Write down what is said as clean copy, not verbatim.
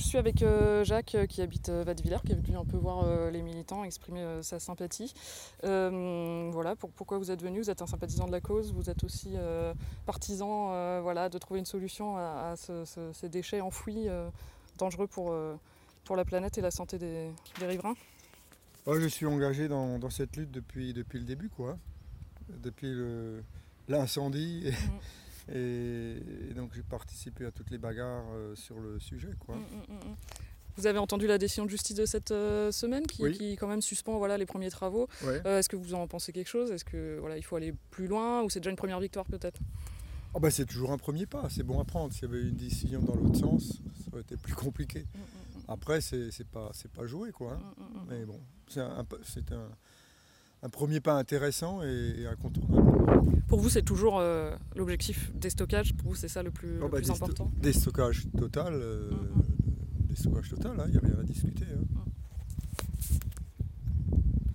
suis avec Jacques qui habite Wattwiller, qui est venu un peu voir les militants, exprimer sa sympathie. Voilà, pourquoi vous êtes venu? Vous êtes un sympathisant de la cause, vous êtes aussi partisan de trouver une solution à ces déchets enfouis, dangereux pour la planète et la santé des riverains. Ouais, je suis engagé dans cette lutte depuis le début, quoi. Depuis l'incendie. Et donc j'ai participé à toutes les bagarres sur le sujet, quoi. Vous avez entendu la décision de justice de cette semaine Oui. qui quand même suspend les premiers travaux. Ouais. Est-ce que vous en pensez quelque chose? Est-ce que il faut aller plus loin ou c'est déjà une première victoire peut-être? C'est toujours un premier pas, c'est bon à prendre. S'il y avait une décision dans l'autre sens, ça aurait été plus compliqué. Après, c'est pas joué, quoi. Mais bon, c'est un premier pas intéressant et incontournable. Pour vous, c'est toujours l'objectif des stockages? Pour vous, c'est ça le plus important? Déstockage total, il n'y a rien à discuter.